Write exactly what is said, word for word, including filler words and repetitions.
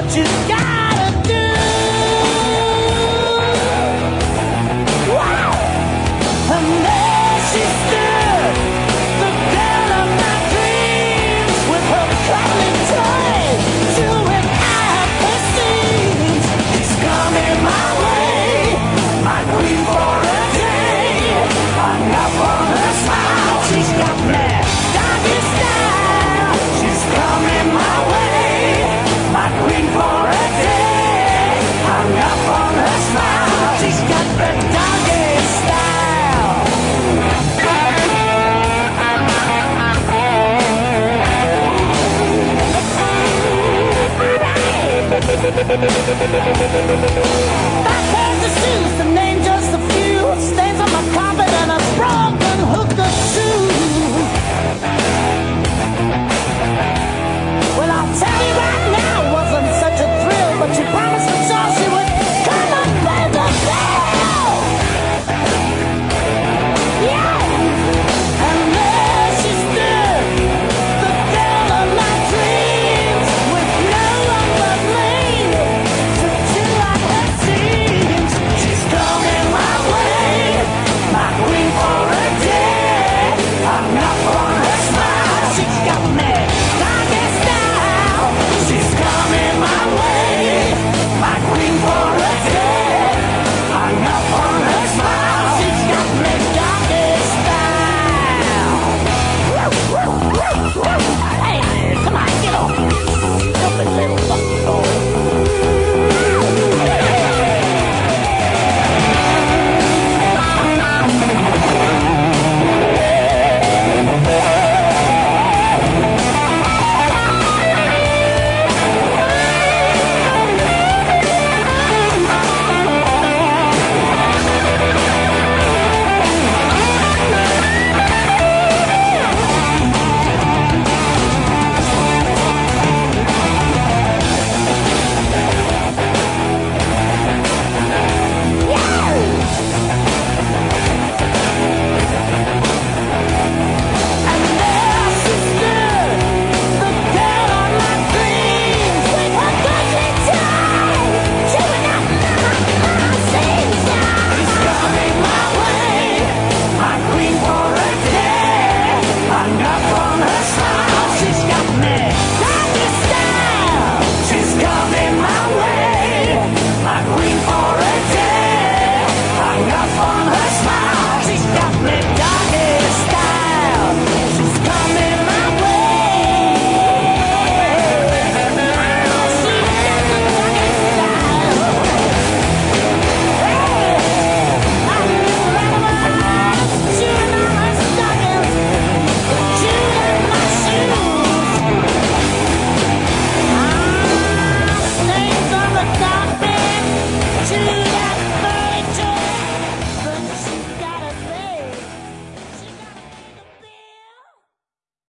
you gotta do. Wow. And there she stood, the girl of my dreams, with her cuddly toy, chewing out her seams. She's coming my way, my queen for a day. Hung up on her smile, she's got me doggy style. She's coming my way, my queen for a day. Hung up on her smile, she's got the doggy style.